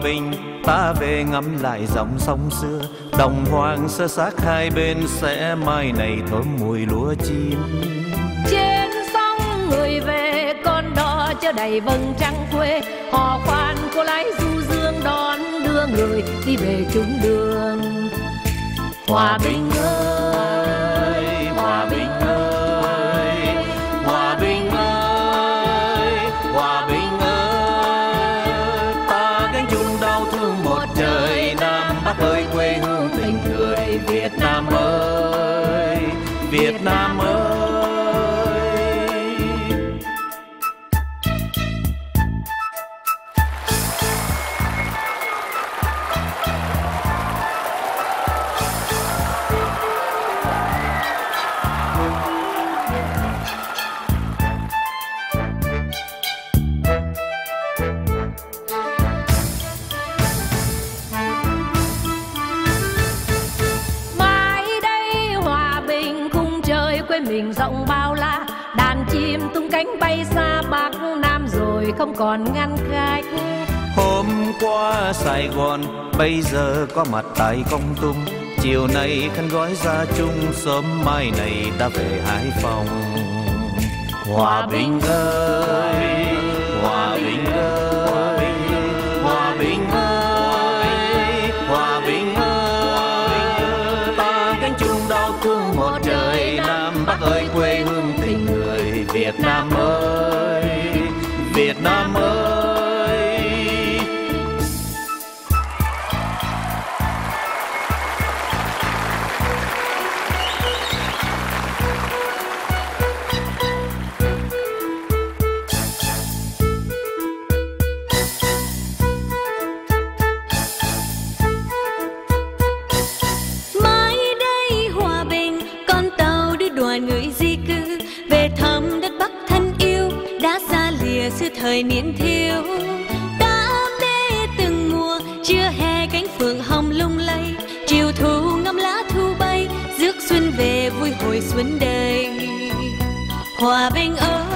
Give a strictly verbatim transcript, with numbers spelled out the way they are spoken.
bình ta về ngắm lại dòng sông xưa, đồng hoang sơ xác hai bên sẽ mai này thơm mùi lúa chim. Trên sông người về con đò chở đầy vầng trăng quê, hò khoan cô lái du dương đón đưa người đi về chung đường. Hòa bình ơi, hòa bình ơi, hòa bình ơi, hòa bình ơi, ta gánh chung đau thương một trời Nam Bắc ơi, quê hương tình người Việt Nam ơi, Việt Nam ơi. Mình rộng bao la, đàn chim tung cánh bay xa Bắc Nam rồi không còn ngăn cách. Hôm qua Sài Gòn, bây giờ có mặt tại Kon Tum. Chiều nay khăn gói ra chung, sớm mai này ta về Hải Phòng. Hòa bình ơi, hòa bình ơi, hòa bình ơi, hòa bình ơi, ta gánh chung đau thương một trời Nam Bắc ơi, quê hương tình người Việt Nam ơi, Việt Nam ơi. Xưa thời niên thiếu đam mê từng mùa, chưa hè cánh phượng hồng lung lay, chiều thu ngắm lá thu bay, rước xuân về vui hồi xuân đầy. Hòa bình ơi,